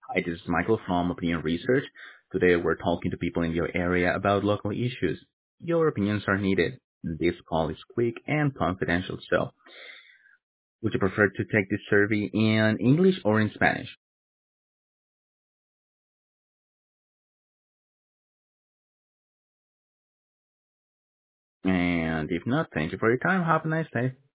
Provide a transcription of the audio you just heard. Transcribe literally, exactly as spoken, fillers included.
Hi, this is Michael from Opinion Research. Today we're talking to people in your area about local issues. Your opinions are needed. This call is quick and confidential, so would you prefer to take this survey in English or in Spanish? And if not, thank you for your time. Have a nice day.